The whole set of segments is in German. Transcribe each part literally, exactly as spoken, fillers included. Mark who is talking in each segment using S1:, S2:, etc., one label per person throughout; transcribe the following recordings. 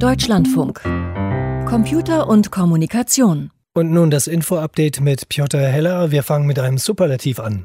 S1: Deutschlandfunk. Computer und Kommunikation.
S2: Und nun das Info-Update mit Piotr Heller. Wir fangen mit einem Superlativ an.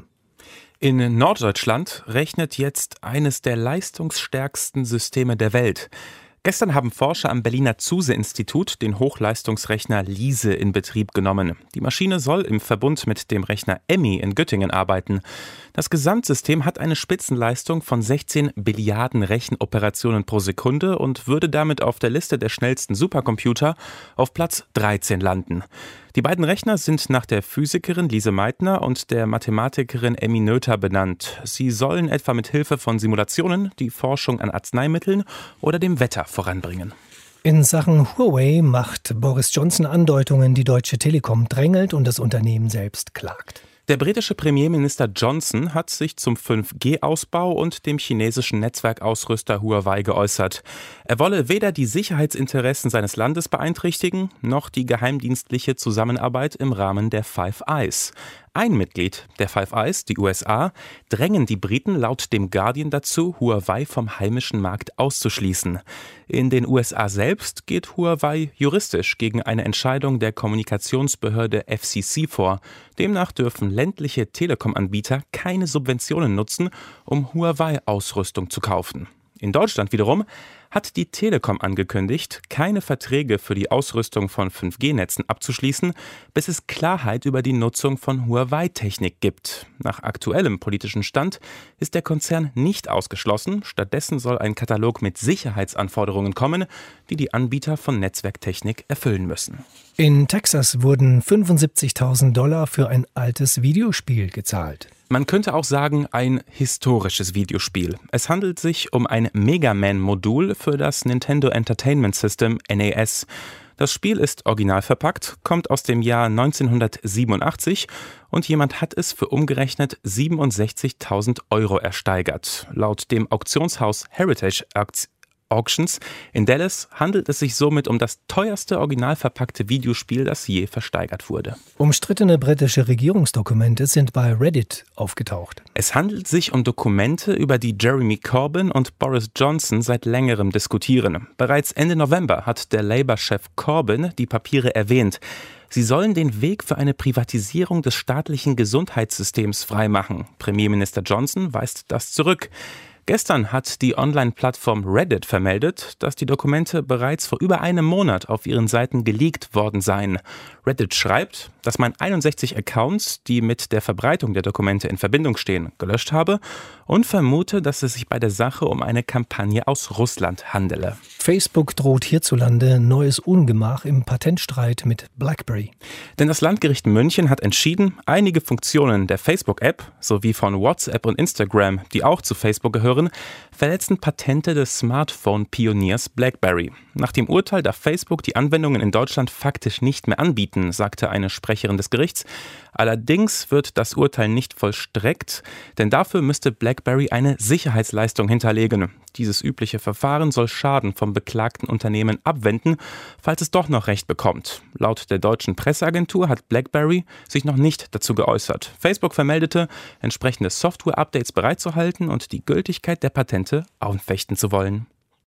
S3: In Norddeutschland rechnet jetzt eines der leistungsstärksten Systeme der Welt. Gestern haben Forscher am Berliner Zuse-Institut den Hochleistungsrechner Liese in Betrieb genommen. Die Maschine soll im Verbund mit dem Rechner Emmy in Göttingen arbeiten. Das Gesamtsystem hat eine Spitzenleistung von sechzehn Billiarden Rechenoperationen pro Sekunde und würde damit auf der Liste der schnellsten Supercomputer auf Platz dreizehn landen. Die beiden Rechner sind nach der Physikerin Lise Meitner und der Mathematikerin Emmy Noether benannt. Sie sollen etwa mit Hilfe von Simulationen die Forschung an Arzneimitteln oder dem Wetter voranbringen.
S2: In Sachen Huawei macht Boris Johnson Andeutungen, die Deutsche Telekom drängelt und das Unternehmen selbst klagt.
S3: Der britische Premierminister Johnson hat sich zum fünf G Ausbau und dem chinesischen Netzwerkausrüster Huawei geäußert. Er wolle weder die Sicherheitsinteressen seines Landes beeinträchtigen, noch die geheimdienstliche Zusammenarbeit im Rahmen der Five Eyes. Ein Mitglied der Five Eyes, die U S A, drängen die Briten laut dem Guardian dazu, Huawei vom heimischen Markt auszuschließen. In den U S A selbst geht Huawei juristisch gegen eine Entscheidung der Kommunikationsbehörde F C C vor. Demnach dürfen ländliche Telekom-Anbieter keine Subventionen nutzen, um Huawei-Ausrüstung zu kaufen. In Deutschland wiederum hat die Telekom angekündigt, keine Verträge für die Ausrüstung von fünf G Netzen abzuschließen, bis es Klarheit über die Nutzung von Huawei-Technik gibt. Nach aktuellem politischen Stand ist der Konzern nicht ausgeschlossen. Stattdessen soll ein Katalog mit Sicherheitsanforderungen kommen, die die Anbieter von Netzwerktechnik erfüllen müssen.
S2: In Texas wurden fünfundsiebzigtausend Dollar für ein altes Videospiel gezahlt.
S3: Man könnte auch sagen, ein historisches Videospiel. Es handelt sich um ein Mega Man-Modul für das Nintendo Entertainment System N E S. Das Spiel ist original verpackt, kommt aus dem Jahr neunzehnhundertsiebenundachtzig und jemand hat es für umgerechnet siebenundsechzigtausend Euro ersteigert. Laut dem Auktionshaus Heritage Auctions in Dallas handelt es sich somit um das teuerste original verpackte Videospiel, das je versteigert wurde.
S2: Umstrittene britische Regierungsdokumente sind bei Reddit aufgetaucht.
S3: Es handelt sich um Dokumente, über die Jeremy Corbyn und Boris Johnson seit längerem diskutieren. Bereits Ende November hat der Labour-Chef Corbyn die Papiere erwähnt. Sie sollen den Weg für eine Privatisierung des staatlichen Gesundheitssystems freimachen. Premierminister Johnson weist das zurück. Gestern hat die Online-Plattform Reddit vermeldet, dass die Dokumente bereits vor über einem Monat auf ihren Seiten geleakt worden seien. Reddit schreibt, dass man einundsechzig Accounts, die mit der Verbreitung der Dokumente in Verbindung stehen, gelöscht habe und vermute, dass es sich bei der Sache um eine Kampagne aus Russland handele.
S2: Facebook droht hierzulande neues Ungemach im Patentstreit mit BlackBerry.
S3: Denn das Landgericht München hat entschieden, einige Funktionen der Facebook-App sowie von WhatsApp und Instagram, die auch zu Facebook gehören, verletzen Patente des Smartphone-Pioniers BlackBerry. Nach dem Urteil darf Facebook die Anwendungen in Deutschland faktisch nicht mehr anbieten, sagte eine Sprecherin des Gerichts. Allerdings wird das Urteil nicht vollstreckt, denn dafür müsste BlackBerry eine Sicherheitsleistung hinterlegen. Dieses übliche Verfahren soll Schaden vom beklagten Unternehmen abwenden, falls es doch noch Recht bekommt. Laut der deutschen Presseagentur hat BlackBerry sich noch nicht dazu geäußert. Facebook vermeldete, entsprechende Software-Updates bereitzuhalten und die Gültigkeit der Patente anfechten zu wollen.